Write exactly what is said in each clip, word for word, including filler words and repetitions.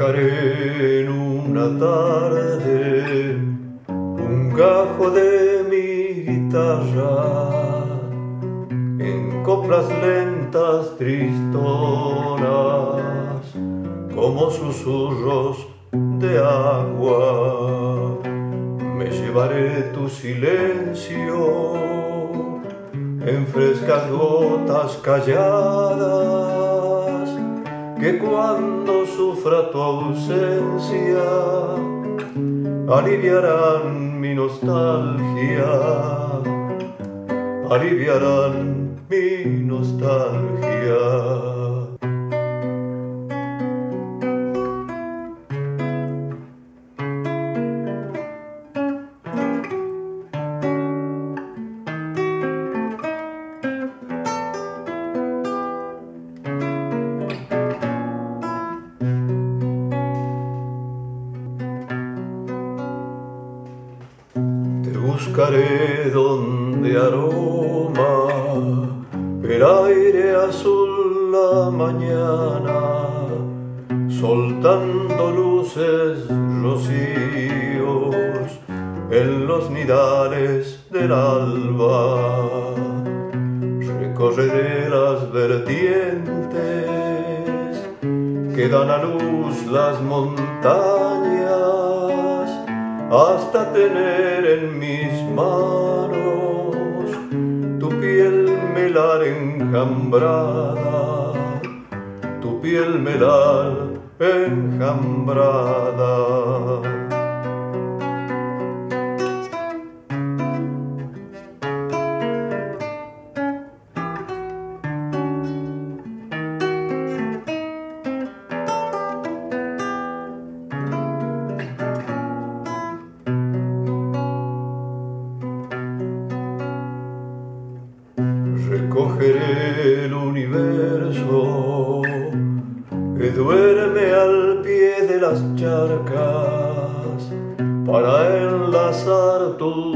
Tocaré en una tarde un gajo de mi guitarra en coplas lentas tristonas como susurros de agua. Me llevaré tu silencio en frescas gotas calladas que cuando sufra tu ausencia aliviarán mi nostalgia, aliviarán mi nostalgia. Buscaré donde aroma el aire azul la mañana, soltando luces rocíos en los nidales del alba. Recorreré las vertientes que dan a luz las montañas hasta tener en mis manos tu piel melar enjambrada, tu piel melar enjambrada. Recogeré el universo que duerme al pie de las charcas para enlazar tu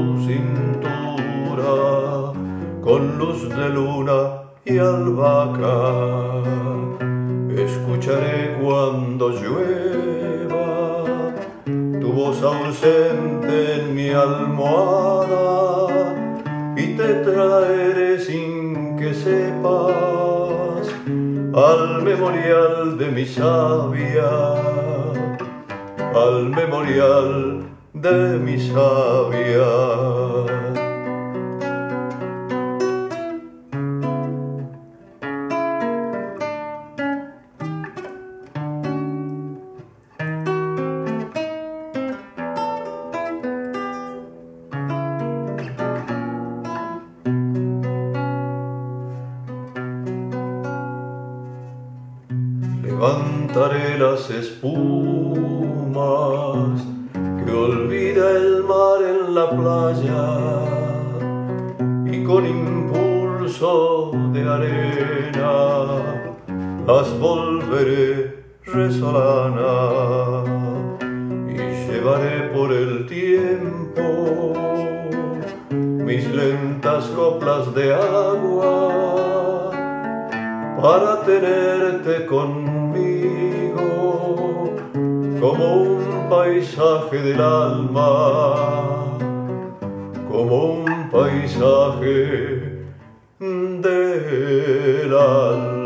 cintura con luz de luna y albahaca. Escucharé cuando llueva tu voz ausente en mi almohada y te traeré sin que sepas al memorial de mi savia, al memorial de mi savia. Levantaré las espumas que olvida el mar en la playa y con impulso de arena las volveré resolanas y llevaré por el tiempo mis lentas coplas de agua para tenerte conmigo como un paisaje del alma, como un paisaje del alma.